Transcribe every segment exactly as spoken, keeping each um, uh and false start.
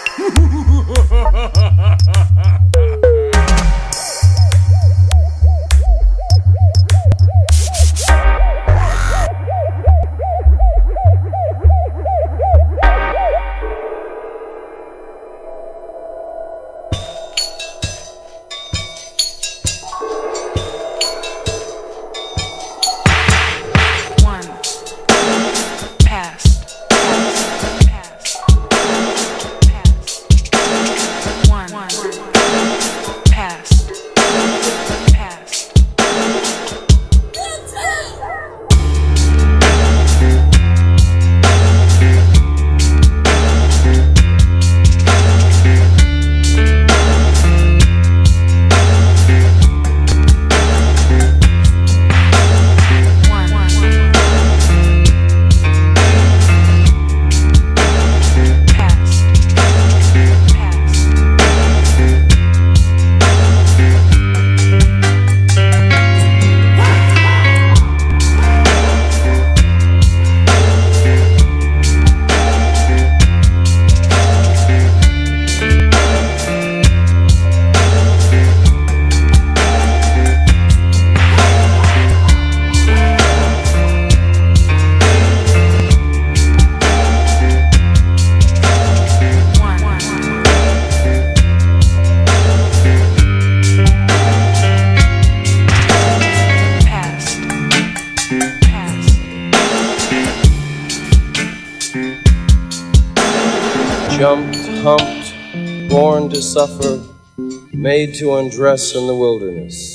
Jumped, humped, born to suffer, made to undress in the wilderness.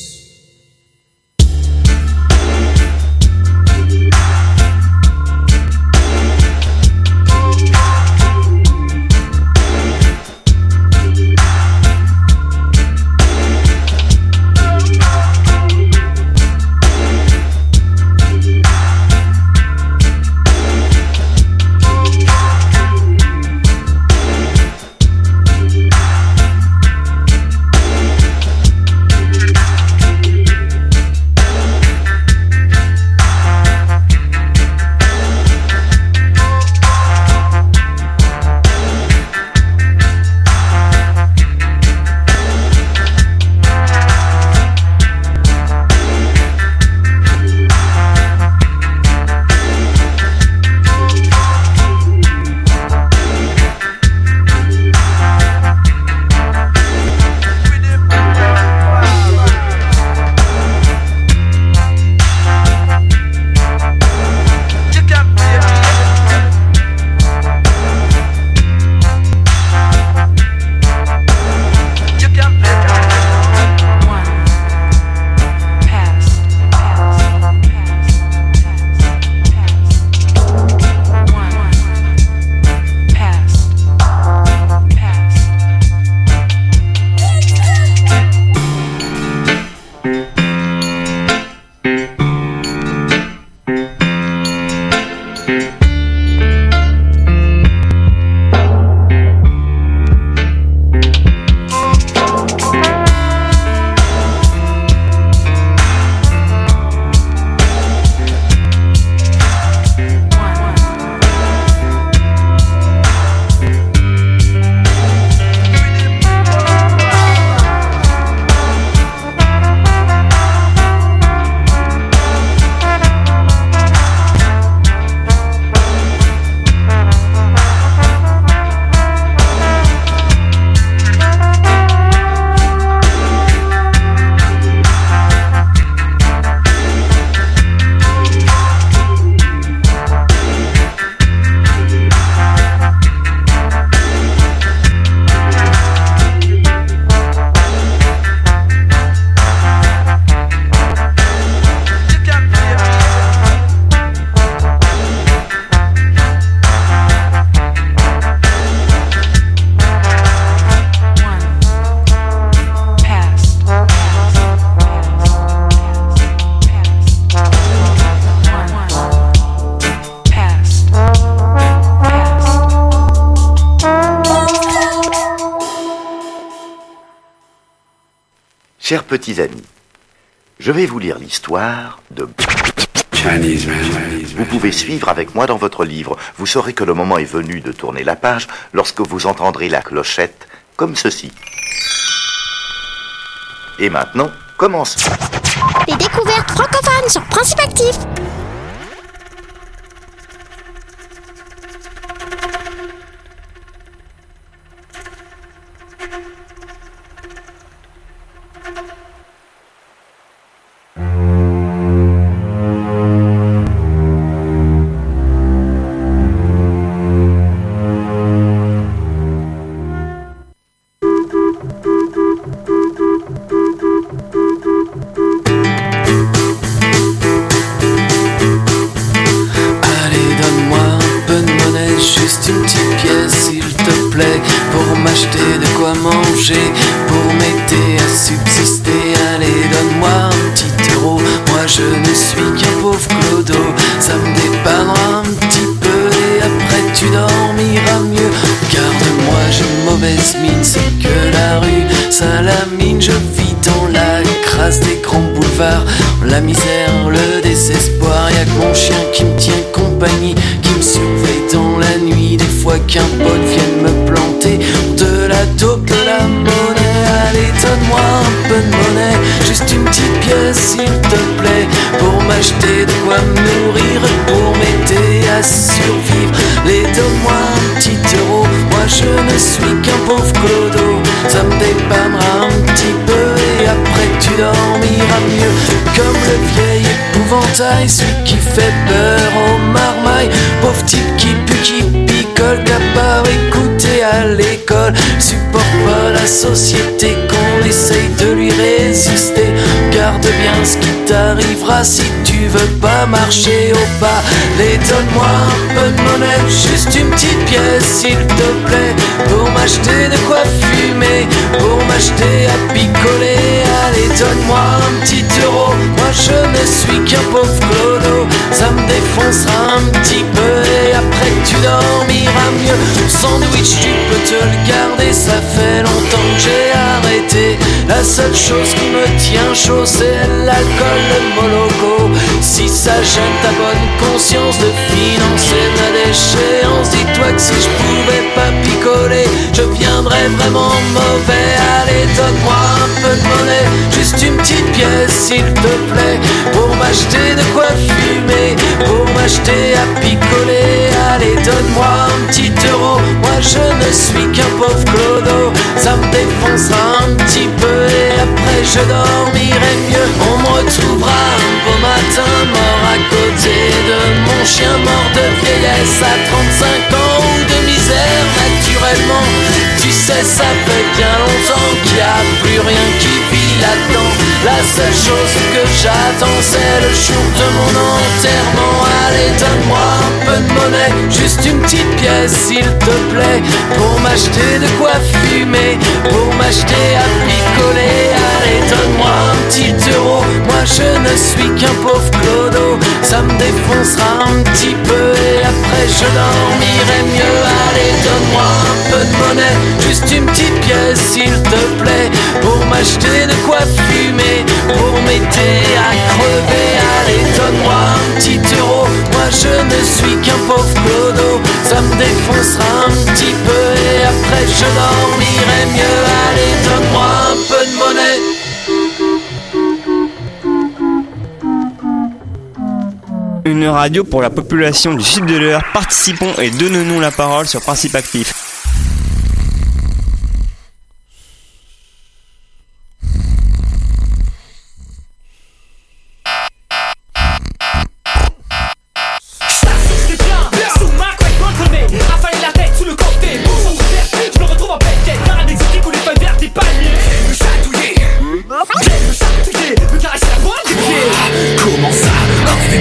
Chers petits amis, je vais vous lire l'histoire de Chinese man. Vous pouvez suivre avec moi dans votre livre. Vous saurez que le moment est venu de tourner la page lorsque vous entendrez la clochette comme ceci. Et maintenant, commençons. Les découvertes francophones sur Principe Actif. Pour m'aider à subsister, allez donne-moi un petit euro. Moi je ne suis qu'un pauvre clodo. Ça me dépannera un petit peu et après tu dormiras mieux. Garde-moi, j'ai une mauvaise mine, c'est que la rue Salamine. Je vis dans la crasse des grands boulevards, la misère, le désespoir. Y'a que mon chien qui me tient compagnie, qui me surveille dans la nuit. Des fois qu'un pote vienne me planter de la taupe, de la monnaie. Allez donne-moi un peu de monnaie, juste une petite pièce s'il te plaît, pour m'acheter de quoi me nourrir et pour m'aider à survivre. Les donne-moi un petit euro, moi je ne suis qu'un pauvre clodo. Ça me dépannera un petit peu et après tu dormiras mieux. Comme le vieil épouvantail, celui qui fait peur aux marmailles. Pauvre type qui pue, qui picole, qu'a pas écouté à l'école. Supporte pas la société, qu'on essaye de lui résister. Garde bien ce qui t'arrivera si tu veux pas marcher au pas. Les donne-moi un peu de monnaie, juste une petite pièce s'il te plaît, pour m'acheter de quoi fumer, pour m'acheter à picoler. Allez donne-moi un petit euro, moi je ne suis qu'un pauvre clodo. Ça me défoncera un petit peu et après tu dormiras mieux. Ton sandwich tu peux te le garder, ça fait longtemps que j'ai arrêté. La seule chose qui me tient chaud c'est l'alcool, le moloko. Si ça gêne ta bonne conscience de financer ma déchéance, dis-toi que si je pouvais pas picoler, je viendrais vraiment mauvais. Allez donne-moi un peu de monnaie, juste une petite pièce s'il te plaît, pour m'acheter de quoi fumer, pour m'acheter à picoler. Allez donne-moi un petit euro, moi je ne suis qu'un pauvre clodo. Ça me défoncera un petit peu et après je dormirai mieux. On me retrouvera un beau matin mort à côté de mon chien, mort de vieillesse à trente-cinq ans ou de misère naturellement. Tu sais ça fait bien longtemps qu'il n'y a plus rien qui vit là-dedans. La seule chose que j'attends c'est le jour de mon enterrement. Allez donne-moi un peu de monnaie, juste une petite pièce s'il te plaît, pour m'acheter de quoi fumer, pour m'acheter à picoler. Allez donne-moi un petit euro, moi je ne suis qu'un pauvre clodo. Ça me défoncera un petit peu et après je dormirai mieux. Allez donne-moi un peu de monnaie, juste une petite pièce s'il te plaît, pour m'acheter de quoi fumer, pour m'aider à crever. Allez donne-moi un petit euro, moi je ne suis qu'un pauvre clodo. Ça me défoncera un petit peu et après je dormirai mieux. Allez donne-moi un peu de monnaie. Une radio pour la population du sud de l'Eure. Participons et donnons-nous la parole sur Principe Actif.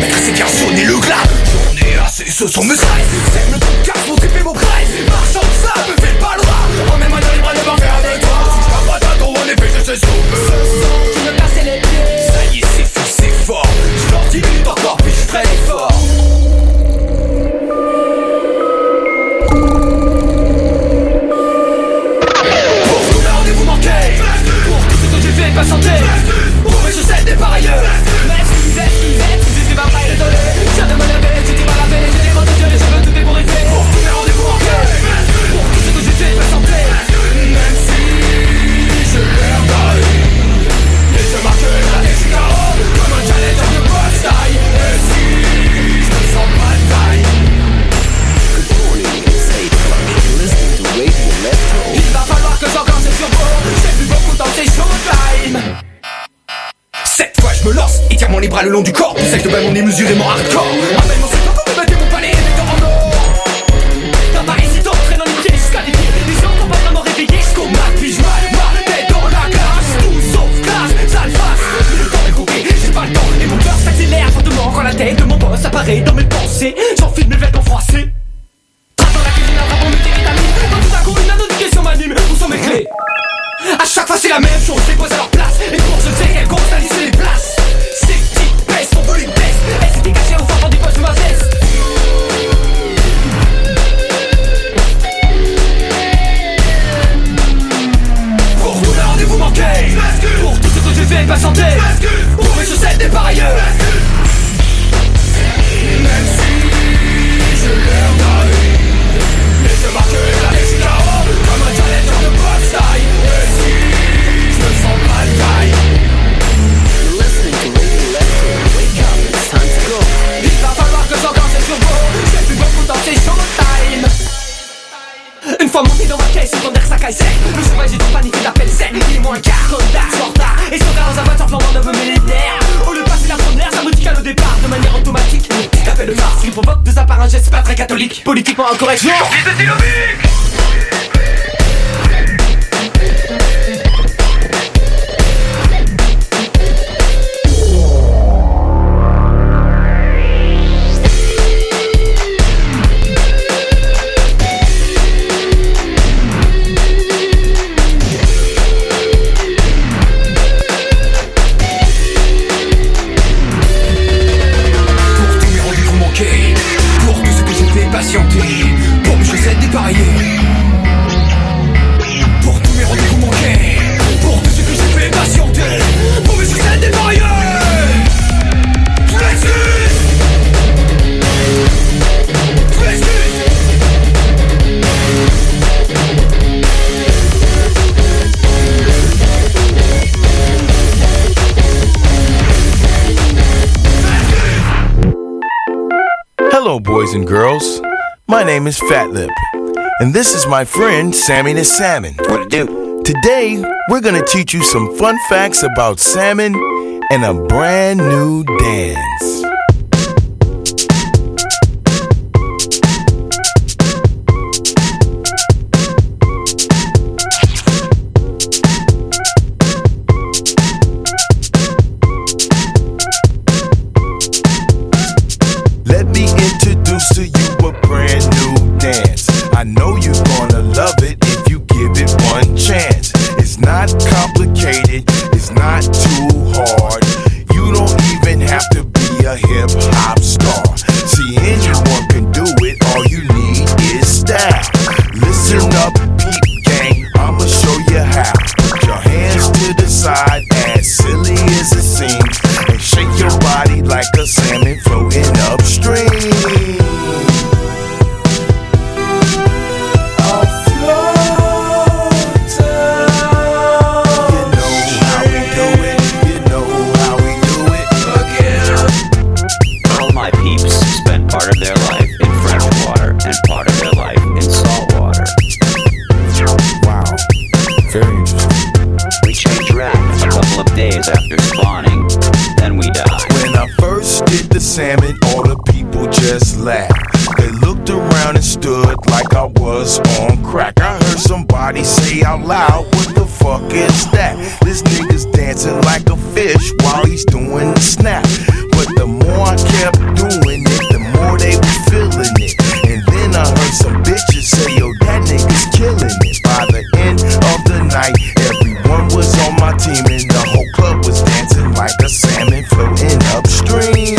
Ce sont mes styles, c'est le podcast pour tripper vos prides. Marchand de les bras le long du corps. Plus sec de ballon démesurément hardcore. Appelle mon secteur pour me battre mon palais. Les temps en or. D'un parasite entraîne dans les pieds jusqu'à des pieds. Les gens sont pas vraiment réveillés. Jusqu'au mat, puis je mal, mal, tête dans la glace. Tout sauf classe, ça le passe. Le temps est coupé, j'ai pas le temps. Et mon cœur s'accélère fortement quand la tête de mon boss apparaît dans mes pensées. J'enfile mes vêtements froissés. Trace dans la cuisine, un rapport multivitamine. Quand tout à coup une notification m'anime. Où sont mes clés? A chaque fois c'est la même chose, les pose à leur place. Et pour je sais qu'elles comptent à lisser les places. Ces petites baisses, mon volume baisse. Elles s'étaient cachées au fond dans des poches de ma veste. Pour tous les rendez-vous manqués, pour tout ce que j'ai fait patienter, pour mes chaussettes des parieurs. Même si je leur donne, et je marque la Mexicain comme un challenger de boxe taille. Et si je me sens mal taille, You're listening to Radio Electro. Wake up, it's time to go. il va falloir que j'encore cette turbo. J'ai plus beaucoup dans ces showtime. Une fois monté dans ma caisse, son air ça caille sec. Le cheval j'ai donc paniqué d'appel sec. Il est moins quart, comme d'art, en retard. Et son gars dans un voiture flambant neuf millénaires. Au lieu de passer la première, ça me dit qu'à le départ de manière automatique. Petit appel de farce qui provoque de sa part un geste pas très catholique. Politiquement incorrect, non. Patienter, pour mes chaussettes dépareillées. Pour tous mes rendez-vous manqués, pour tout ce que j'ai fait patienter, pour mes chaussettes dépareillées. Je m'excuse, je m'excuse. Hello, boys and girls. My name is Fat Lip, and this is my friend Sammy the Salmon. What to do? Today, we're gonna teach you some fun facts about salmon and a brand new dance. Let me introduce to you a brand new dance. I know you're gonna love it if you give it one chance. It's not complicated, it's not too hard. You don't even have to be a hip hop star. See, anyone can do it, all you need is style. Listen up, peep gang, I'ma show you how. Put your hands to the side, as silly as it seems, and shake your body like a salmon floating upstream. Part of their life in fresh water and part of their life in salt water. Wow, very interesting. We change wrap a couple of days after spawning, then we die. When I first did the salmon, all the people just laughed. They looked around and stood like I was on crack. I heard somebody say out loud, what the fuck is that? This nigga's dancing like a fish while he's doing the snap. But the more I kept doing it, the more they was feeling it. And then I heard some bitches say, yo, that nigga's killing it. By the end of the night, everyone was on my team, and the whole club was dancing like a salmon floating upstream.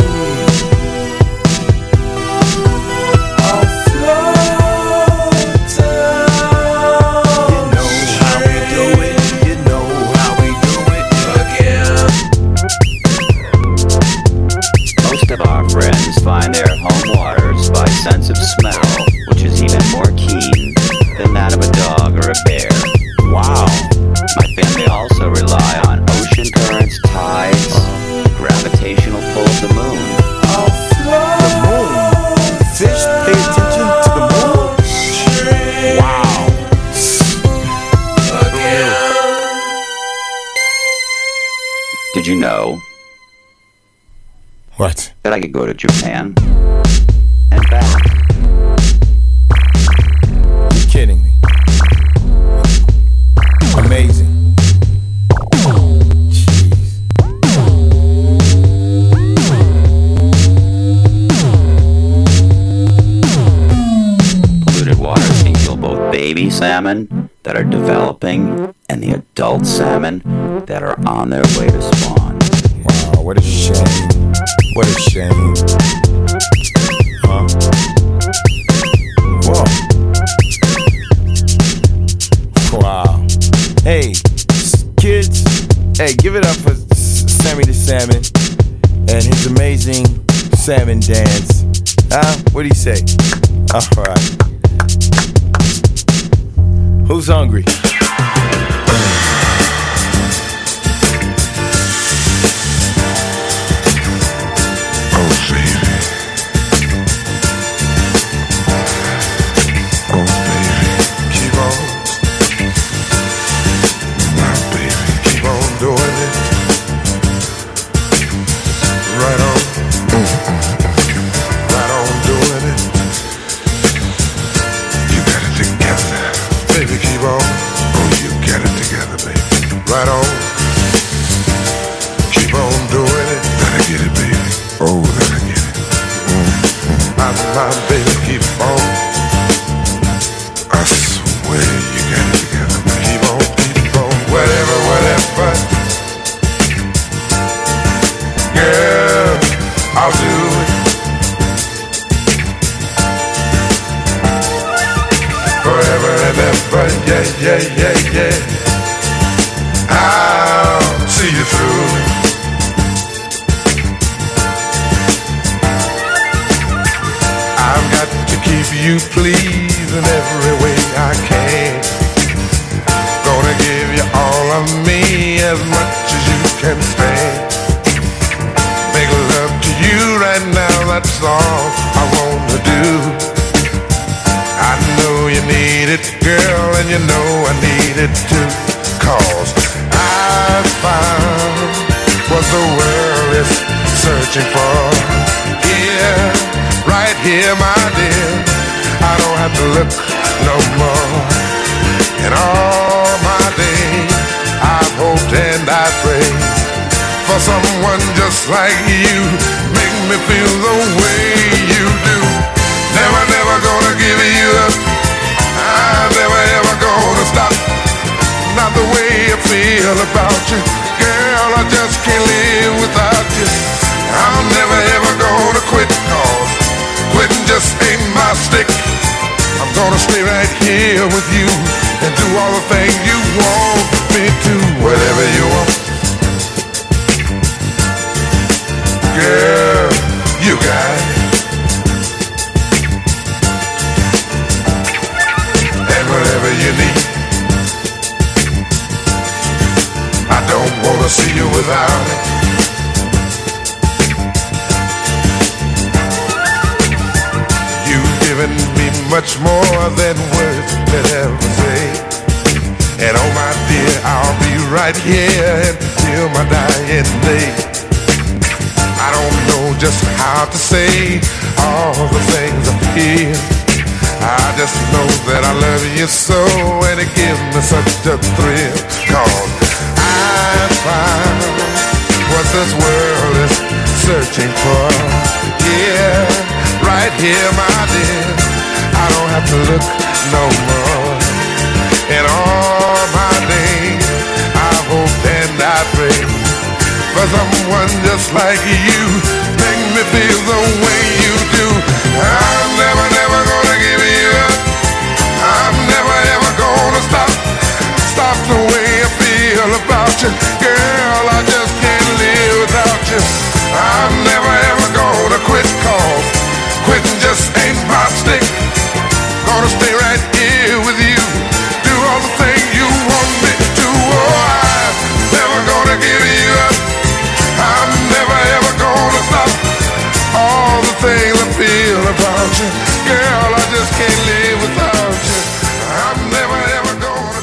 Find their home waters by sense of smell, which is even more keen than that of a dog or a bear. Wow. My family also rely on ocean currents, tides, gravitational pull of the moon. The moon? Fish pay attention to the moon? Wow. Did you know What? That I could go to Japan and back. You're kidding me. Amazing. Polluted waters can kill both baby salmon that are developing and the adult salmon that are on their way to spawn. Wow, what a shame. What a shame. Huh? Whoa. Wow. Hey, kids, hey, give it up for Sammy the Salmon and his amazing salmon dance. Huh? What do you say? All right. Who's hungry?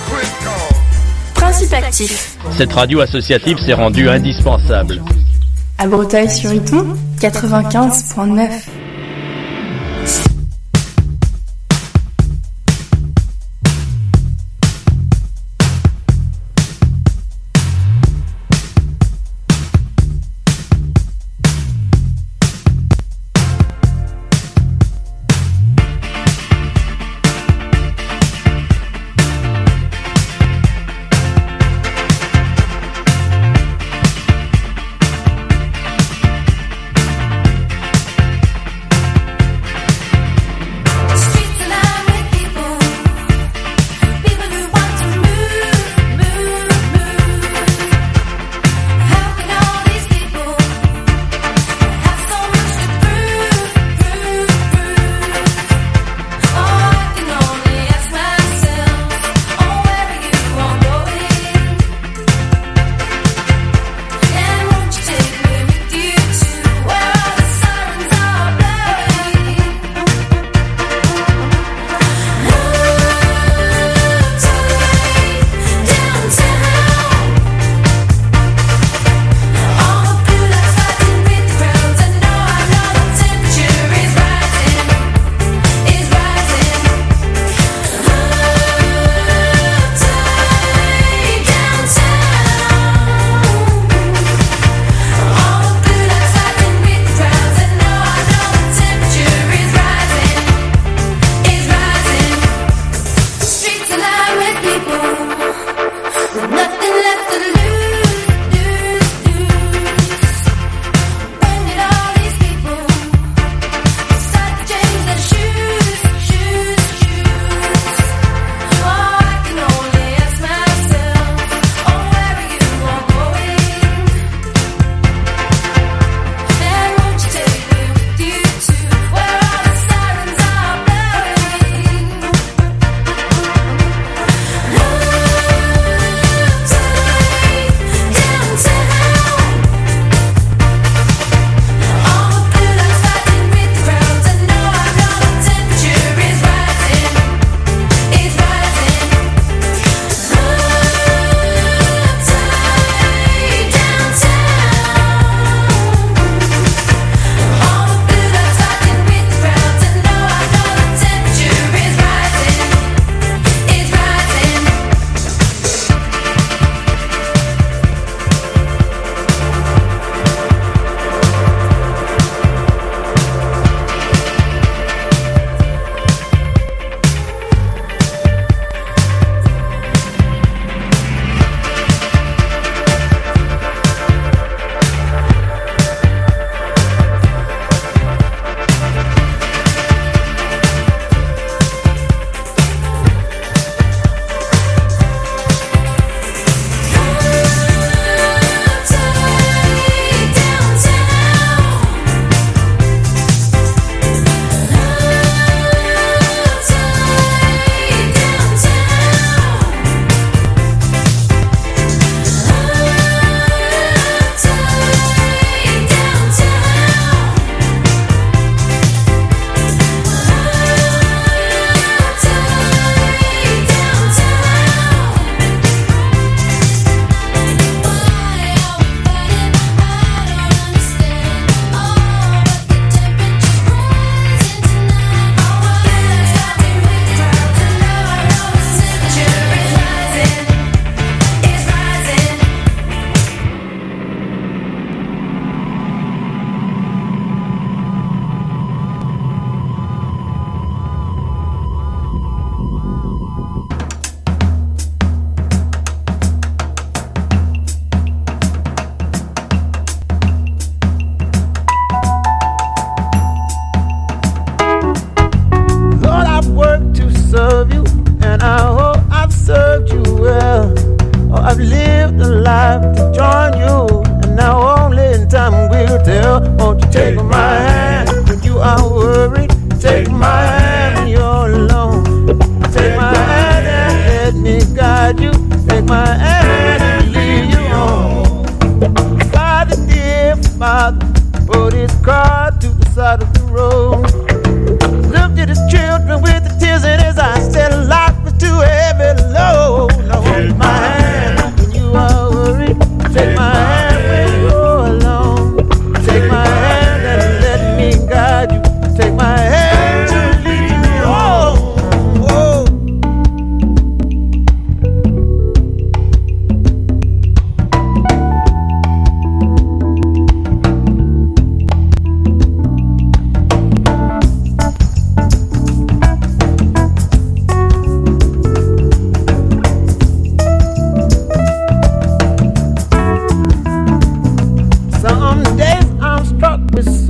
Cette radio associative s'est rendue indispensable. À Breteuil-sur-Iton, quatre-vingt-quinze point neuf. Take my hand when you're alone.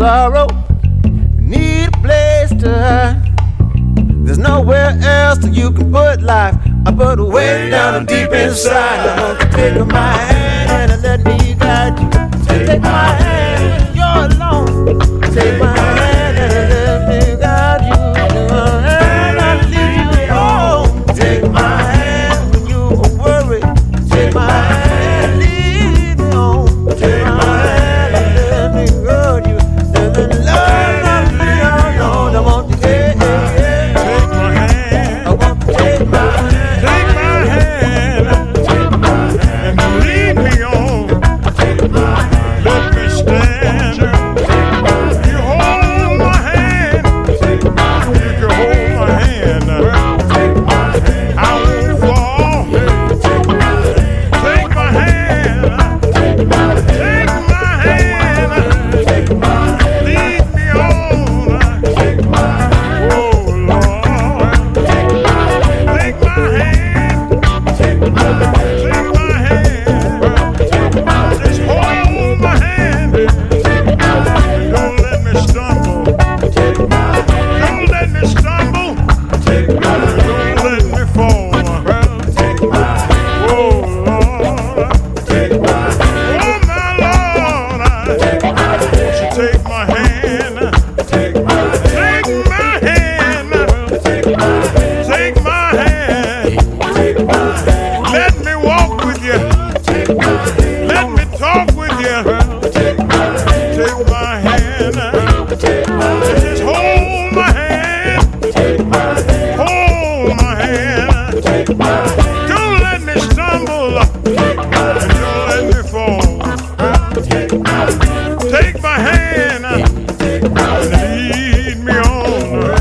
sorrow, need a place to hide. There's nowhere else that you can put life. I put it way down deep inside. I want to take my hand and let me guide you. Take my hand, you're alone. Take my hand and let me guide you. And I'll leave you alone. Take my hand when you are worried. Take my hand, leave me home. Take my hand and let me guide you. Let me love, not leave you alone. I want to take, take my hand. I want to take my hand. Take my hand. Take my hand and lead me on. Take my hand. Let me stand. Take my hand. You hold my hand. Take my hand. You can hold my hand. Take my hand. I won't fall. Take my hand. Take my hand. Take my hand. Take my hand. Take my hand. Lead me on. Take my hand. Oh Lord. Take my hand. Take my hand. Take my hand. Take my hand. Just hold my hand. Don't let me stumble. Don't let me stumble. Don't let me fall. Oh Lord. Oh my Lord. Won't you take my hand? Take my hand. Take my hand. Let me walk with you. Let me talk with you. Take my hand. Just hold my hand. Hold my hand. Don't let me stumble. And don't let me fall. Take my hand and lead me on.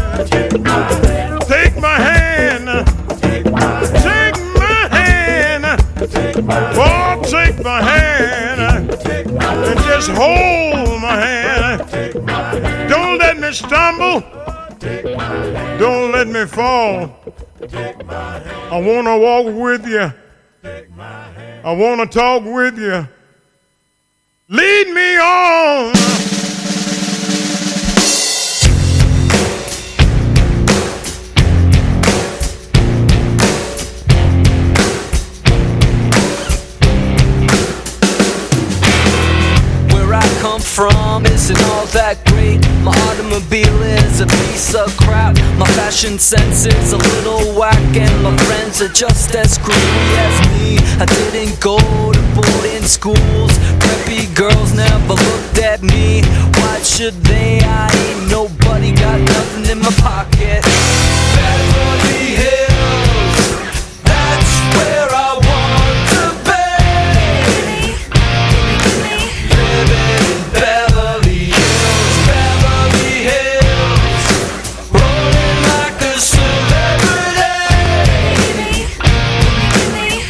Take my hand. Take my hand. Oh, take my hand and just hold my hand. Don't let me stumble. Don't let me fall. I want to walk with you. I want to talk with you. Lead me on. Where I come from isn't all that great. My automobile is a piece of crap. My fashion sense is a little whack, and my friends are just as screwy as me. I didn't go to boarding schools. Preppy girls never looked at me. Why should they? I ain't nobody, got nothing in my pocket.